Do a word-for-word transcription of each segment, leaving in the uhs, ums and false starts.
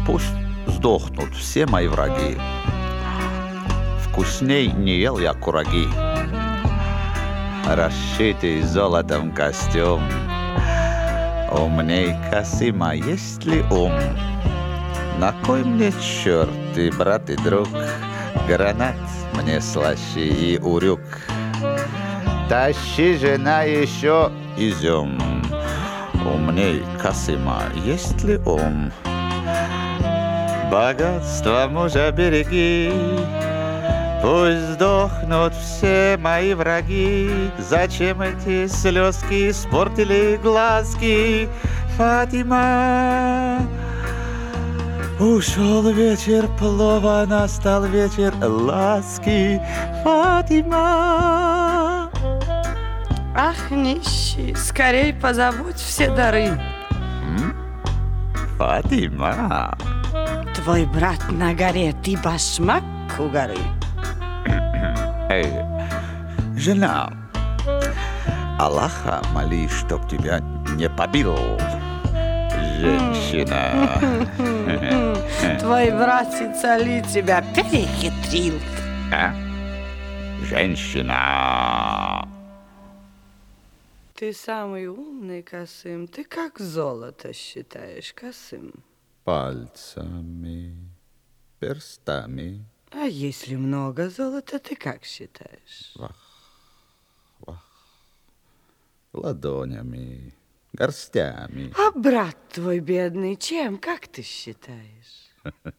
Пусть сдохнут все мои враги. Вкусней не ел я кураги. Расшитый золотом костюм. Умней Касыма, есть ли ум? На кой мне черт и брат и друг? Гранат мне слаще и урюк. Тащи, жена, еще изюм. Умней Касыма, есть ли ум? Богатство мужа береги. Пусть сдохнут все мои враги. Зачем эти слезки испортили глазки? Фатима! Ушел вечер плова, настал вечер ласки. Фатима! Ах, нищий, скорей позабудь все дары. М? Фатима! Твой брат на горе, ты башмак у горы. Эй, жена, Аллаха моли, чтоб тебя не побил, женщина. Твой братец Али тебя перехитрил. А? Женщина. Ты самый умный, Касым. Ты как золото считаешь, Касым? Пальцами, перстами. А если много золота, ты как считаешь? Вах, вах. Ладонями, горстями. А брат твой бедный чем, как ты считаешь?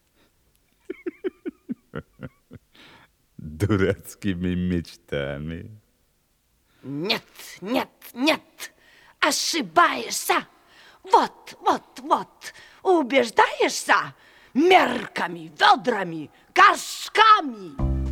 Дурацкими мечтами. Нет, нет, нет, ошибаешься. Вот, вот, вот, убеждаешься мерками, ведрами, горшками.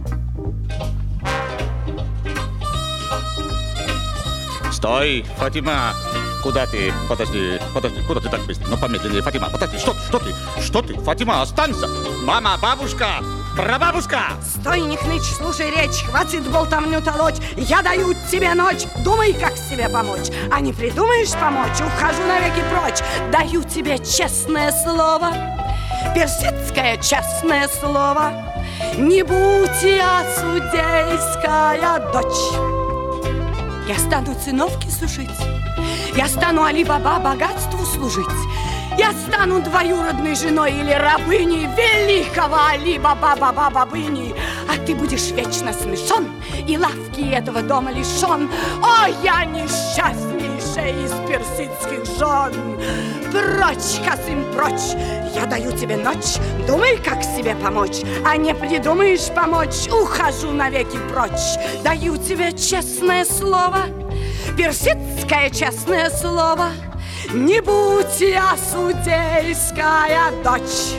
Стой, Фатима! Куда ты? Подожди, подожди, куда ты так быстро? Ну, помедленнее, Фатима, подожди, что, что ты? Что ты? Фатима, останься! Мама, бабушка, прабабушка! Стой, не хнычь, слушай речь, хватит болтовню толочь. Я даю тебе ночь, думай, как себе помочь. А не придумаешь помочь, ухожу навеки прочь. Даю тебе честное слово, персидское честное слово. Не будь я судейская дочь. Я стану циновки сушить, я стану Али-Баба богатству служить. Я стану двоюродной женой или рабыней великого Али-Баба-Баба-Бабыни. А ты будешь вечно смешон и лавки этого дома лишен. О, я несчастнейшая из персидских жен! Прочь, Касым, прочь! Я даю тебе ночь, думай, как себе помочь. А не придумаешь помочь, ухожу навеки прочь. Даю тебе честное слово, персидское честное слово. Не будь я судейская дочь.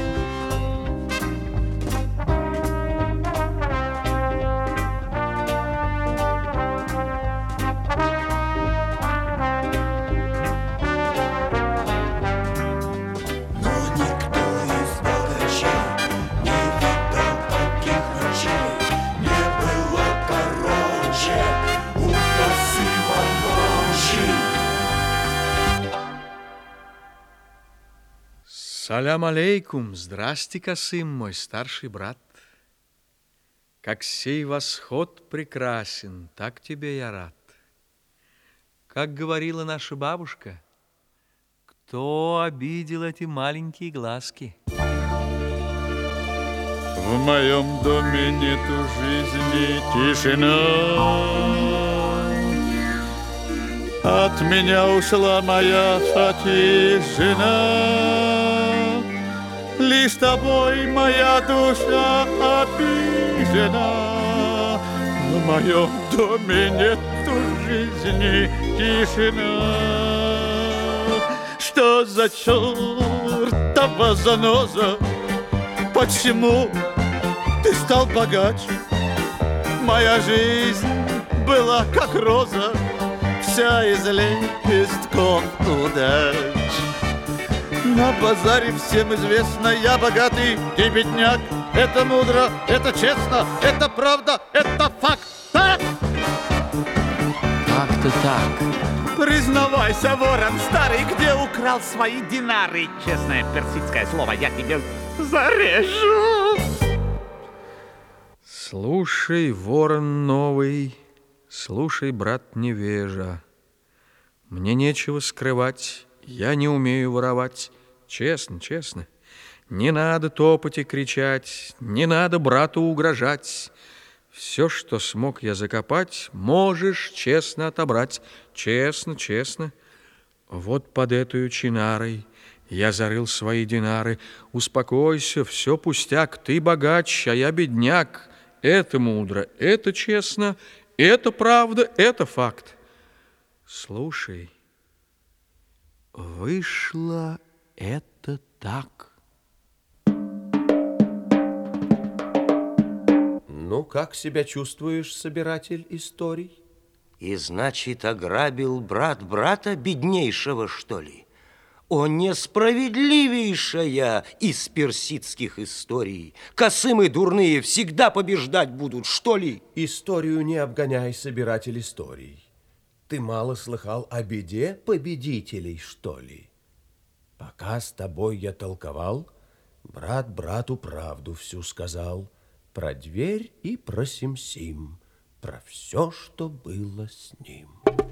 Салям алейкум, здрасте, Касым, мой старший брат. Как сей восход прекрасен, так тебе я рад. Как говорила наша бабушка, кто обидел эти маленькие глазки? В моем доме нету жизни, тишина. От меня ушла моя Фати жена. Лишь тобой моя душа обижена. В моем доме нету жизни, тишина. Что за чертова заноза? Почему ты стал богаче? Моя жизнь была как роза, вся из лепестков удач. На базаре всем известно, я богатый, ты бедняк. Это мудро, это честно, это правда, это факт. Так? Как-то так. Признавайся, ворон старый, где украл свои динары? Честное персидское слово, я тебе зарежу. Слушай, ворон новый, слушай, брат невежа, мне нечего скрывать, я не умею воровать. Честно, честно, не надо топать и кричать, не надо брату угрожать. Все, что смог я закопать, можешь честно отобрать. Честно, честно. Вот под этой чинарой я зарыл свои динары. Успокойся, все пустяк, ты богач, а я бедняк. Это мудро, это честно, это правда, это факт. Слушай, вышло это так. Ну, как себя чувствуешь, собиратель историй? И, значит, ограбил брат брата беднейшего, что ли? О, несправедливейшая из персидских историй! Косымы дурные всегда побеждать будут, что ли? Историю не обгоняй, собиратель историй. Ты мало слыхал о беде победителей, что ли? Пока с тобой я толковал, брат брату правду всю сказал. Про дверь и про Сим-Сим, про все, что было с ним.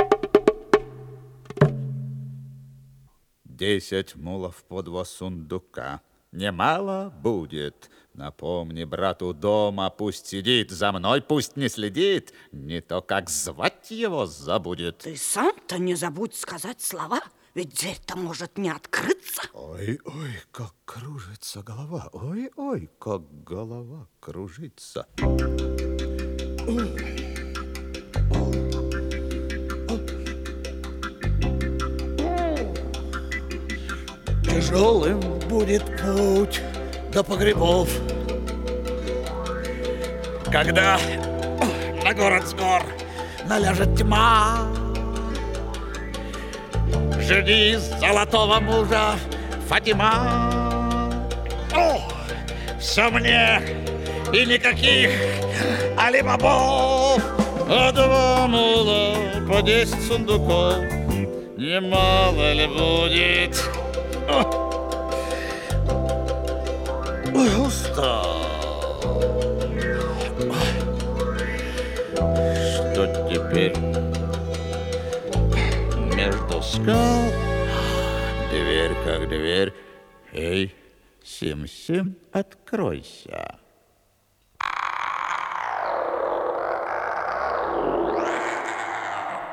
Десять мулов по два сундука. Немало будет. Напомни брату дома, пусть сидит, за мной пусть не следит, не то как звать его забудет. Ты сам-то не забудь сказать слова, ведь дверь-то может не открыться. Ой, ой, как кружится голова, ой, ой, как голова кружится. Тяжелым будет путь до погребов, когда на город с гор наляжет тьма. Жди золотого мужа, Фатима. О, все мне и никаких алибабов. А два мула по десять сундуков, немало ли будет? Ой, устал. Что теперь? Между скал дверь как дверь. Эй, Сим-Сим, откройся.